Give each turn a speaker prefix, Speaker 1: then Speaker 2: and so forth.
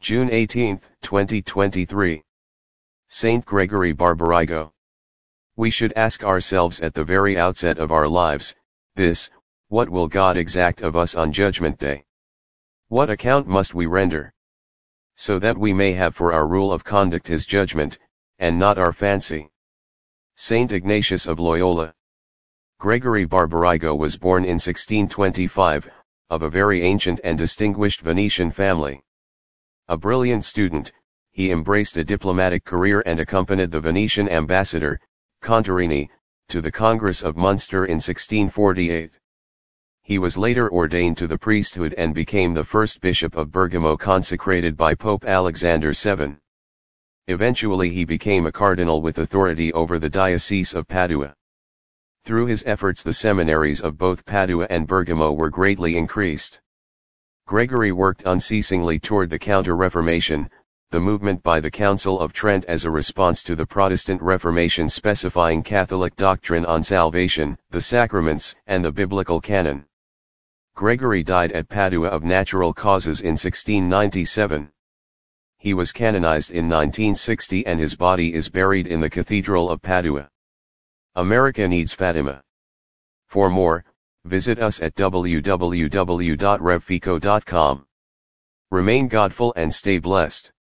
Speaker 1: June 18, 2023. Saint Gregory Barbarigo. We should ask ourselves at the very outset of our lives, this: what will God exact of us on Judgment Day? What account must we render? So that we may have for our rule of conduct His judgment, and not our fancy. Saint Ignatius of Loyola. Gregory Barbarigo was born in 1625, of a very ancient and distinguished Venetian family. A brilliant student, he embraced a diplomatic career and accompanied the Venetian ambassador, Contarini, to the Congress of Munster in 1648. He was later ordained to the priesthood and became the first bishop of Bergamo consecrated by Pope Alexander VII. Eventually he became a cardinal with authority over the Diocese of Padua. Through his efforts the seminaries of both Padua and Bergamo were greatly increased. Gregory worked unceasingly toward the Counter-Reformation, the movement by the Council of Trent as a response to the Protestant Reformation specifying Catholic doctrine on salvation, the sacraments, and the biblical canon. Gregory died at Padua of natural causes in 1697. He was canonized in 1960 and his body is buried in the Cathedral of Padua. America needs Fatima. For more, visit us at www.revfico.com. Remain godful and stay blessed.